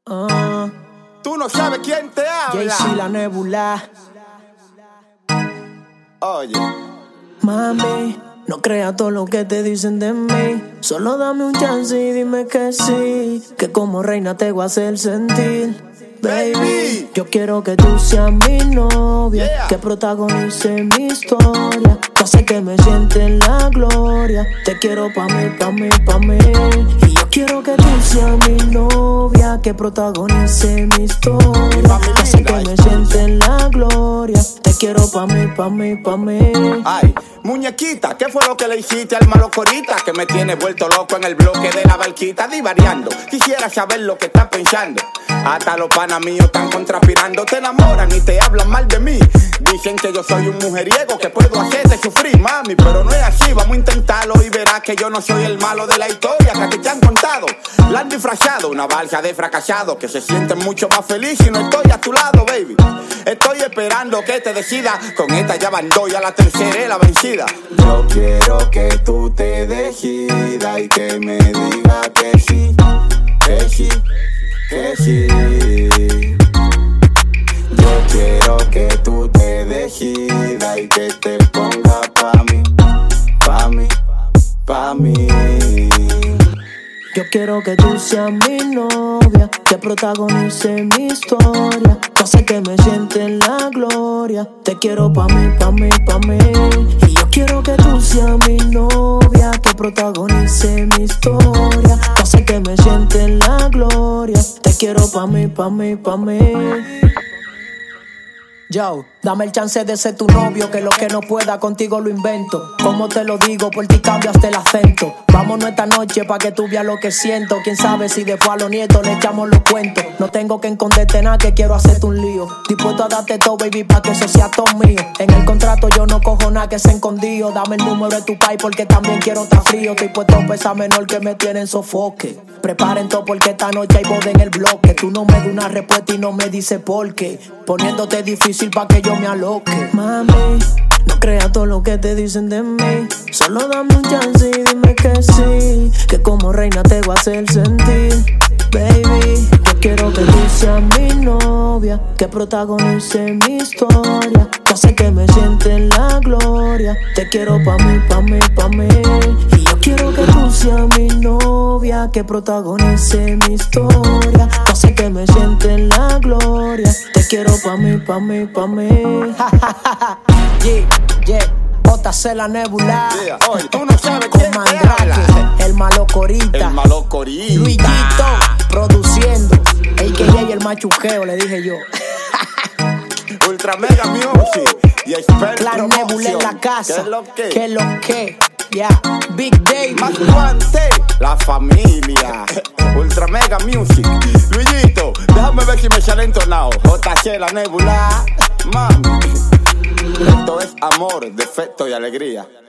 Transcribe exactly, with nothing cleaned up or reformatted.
Uh, Tú no sabes quién te habla. Jay-Z, la Nebula. Oye, Mami, no creas todo lo que te dicen de mí. Solo dame un chance y dime que sí, que como reina te voy a hacer sentir. Baby, yo quiero que tú seas mi novia, Yeah. que protagonice mi historia. Yo sé que me siente en la gloria. Te quiero pa' mí, pa' mí, pa' mí. Y yo quiero que tú seas mi novia, que protagonice mi historia. Yo sé que me siente en la gloria. Te quiero pa' mí, pa' mí, pa' mí. ay, muñequita, ¿qué fue lo que le hiciste al malo corita? Que me tiene vuelto loco en el bloque de la barquita divariando. Quisiera saber lo que estás pensando. Hasta los panas míos están contrapirando. Te enamoran y te hablan mal de mí. Dicen que yo soy un mujeriego, que puedo hacerte sufrir, mami. Pero no es así, vamos a intentarlo y verás que yo no soy el malo de la historia que a ti te han contado. La han disfrazado, una balsa de fracasados que se sienten mucho más felices y no estoy a tu lado, baby. Estoy esperando que te decidas. Con esta ya van dos y a la tercera es la vencida. Yo quiero que tú te decidas y que me digas que sí, que sí, que sí. Yo quiero que tú te decidas y que te pongas pa' mí, pa' mí, pa' mí. Yo quiero que tú seas mi novia, que protagonice mi historia. Yo sé que me siente en la gloria. Te quiero pa' mí, pa' mí, pa' mí. Y yo quiero que tú seas mi novia, que protagonice mi historia. Yo sé que me siente en la gloria. Te quiero pa' mí, pa' mí, pa' mí. Yo, dame el chance de ser tu novio, que lo que no pueda contigo lo invento. Como te lo digo, por ti cambio hasta el acento. Vámonos esta noche pa' que tú veas lo que siento. Quién sabe si después a los nietos le echamos los cuentos. No tengo que esconderte nada, que quiero hacerte un lío. Dispuesto a darte todo, baby, pa' que eso sea todo mío. En el contrato yo no cojo nada que sea escondido. Dame el número de tu país porque también quiero estar frío. Estoy puesto a pesar menor que me tienen sofoque. Preparen todo porque esta noche hay boda en el bloque. Tú no me das una respuesta y no me dices por qué. Poniéndote difícil pa' que yo me aloque. Mami, no creas todo lo que te dicen de mí. Solo dame un chance y dime que sí, que como reina te voy a hacer sentir. Baby, yo quiero que tú seas mi novia, que protagonice mi historia. Yo sé que me siente en la gloria. Te quiero pa' mí, pa' mí, pa' mí. Y yo quiero que tú seas mi novia, que protagonice mi historia. Yo sé que me siente en la gloria. Te quiero pa' mí, pa' mí, pa' mí. Yeah, yeah. J-C, la Nebula. Yeah. Oye, tú no sabes Con quién te Mandrake, habla. el malo corita. El malo corita. Luisito, produciendo. A K A el machuqueo, le dije yo. Ultra Mega Music y Expert Claro, Nebula en la Promotion. casa. ¿Qué es lo que? ¿Qué es lo que? Ya, yeah. Big Day. Más guante, la familia. Ultra Mega Music. Luisito, déjame ver si me sale entonado. J-C, la Nebula. Mami. Esto es amor, defecto y alegría.